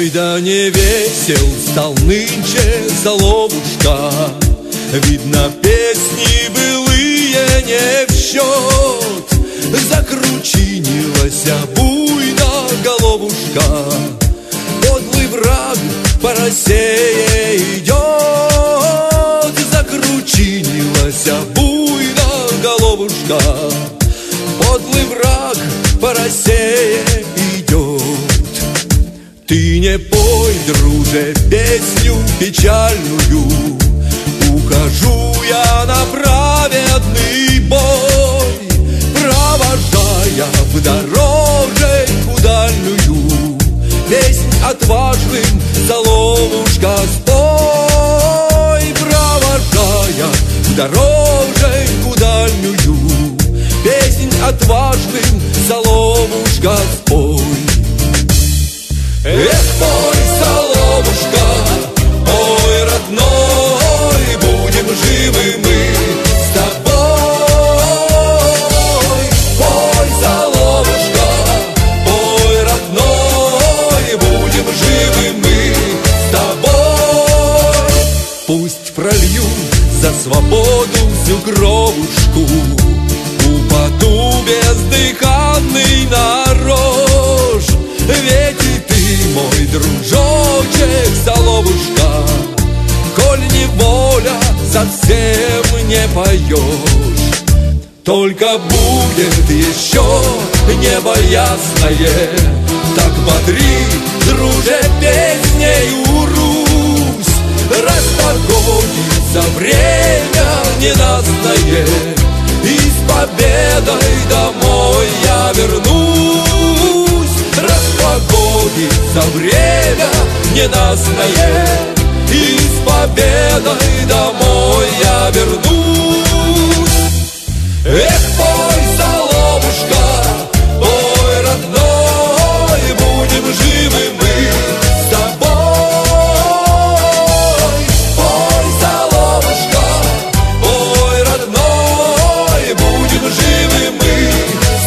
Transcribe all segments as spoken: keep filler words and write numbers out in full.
Ой, да не весел стал нынче Соловушка, видно, песни былые не в счет. Закручинилась буйно головушка, подлый враг по России идет. Закручинилась буйно головушка, подлый враг по России идет. Ты не пой, друже, песню печальную, ухожу я на праведный бой, провожая в дорожку дальнюю песнь отважным Соловушка спой. Провожая в дорожку дальнюю песнь отважным Соловушка спой. Эх, пой, Соловушка, ой, родной, будем живы мы с тобой. Пой, Соловушка, ой, родной, будем живы мы с тобой. Пусть прольют за свободу всю кровушку, упаду бездыханный на рожь. Ведь и ты, мой дружочек, Соловушка, коль неволя, совсем не поешь. Только будет еще небо ясное, так бодри, друже, песнею Русь. Распогодится время ненастное, и с победой домой я вернусь. Распогодится время ненастное, и с победой домой я вернусь. Эх, пой, Соловушка, ой, родной, будем живы мы с тобой. Пой, Соловушка, ой, родной, будем живы мы с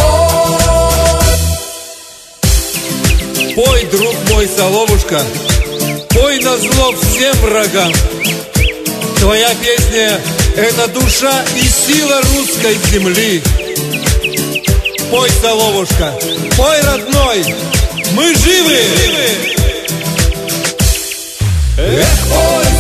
тобой. Пой, друг мой, Соловушка, пой назло всем врагам. Твоя песня — это душа и сила русской земли. Пой, Соловушка, пой, родной, мы живы! Эх, пой,